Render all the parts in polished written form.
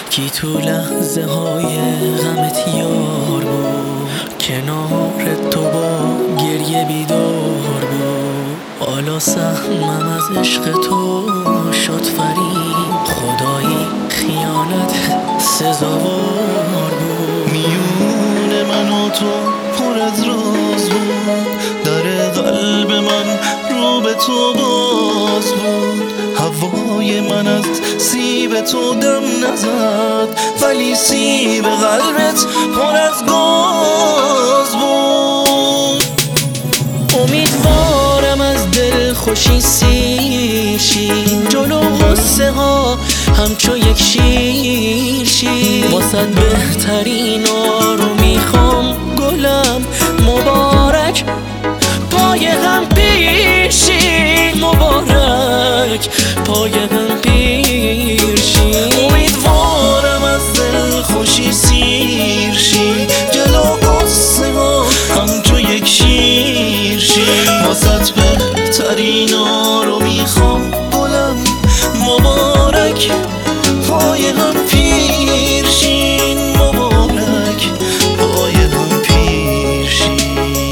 کی تو لحظه های غمت یار بود، کنار تو با گریه بیدار بود. حالا سهمم از عشق تو شد فریب، خدایی خیانت سزاوار بود. میون من و تو پر از راز بود، در قلب من رو به تو باز بود. هوای من از سیب تو دم نزد، ولی سیب قلبت پر از گاز بود. امیدوارم از دل خوشی سیر شی، جلو غصه ها همچو یک شیر شی. واسد بهترین رو میخوام گلم، مبارک پای هم پیشین، مبارک پای هم پیشین. امیدوارم از دل خوشی سیر شی، جلو غصه ها همچو یک شیر شی. واسط بهترین رو میخوام گلم، مبارک پای هم پیشین، مبارک پای هم پیشین.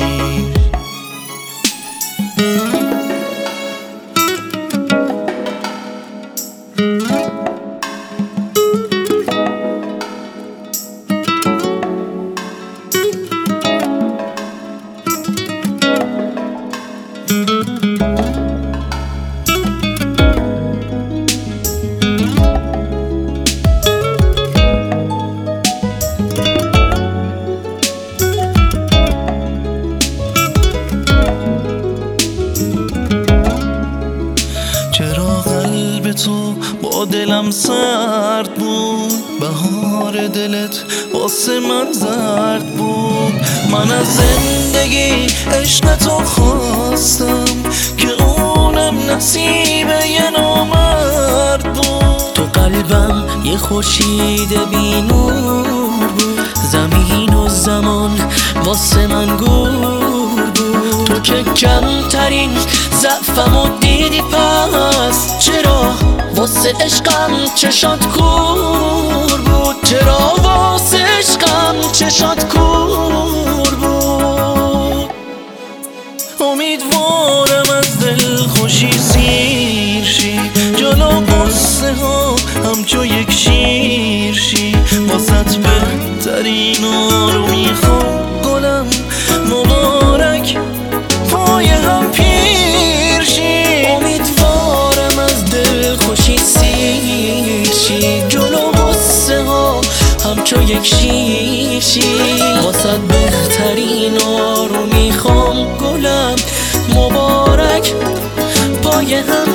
چرا قلب تو با دلم سرد بود، بهار دلت واسه من زرد بود. من از زندگی عشق تو خواستم، که اونم نصیب یه نامرد بود. تو قلبم یه خورشید بی نور بود، زمین و زمان واسه من گور بود. تو که کمترین ضعفمو دیدی، پس چرا واسه عشقم چشات کور بود؟ چرا واسه عشقم چشات کور بود؟ امیدوارم از دل خوشی سیر شی، جلو قصه ها همچو یک شیر شی. واسط بهترین رو میخوام گلم، مبارک پای هم پیر شی. امیدوارم از دل خوشی سیر شی، جلو غصه ها همچو یک شیر شی. واسد بهترین رو میخوام گلم، مبارک پای هم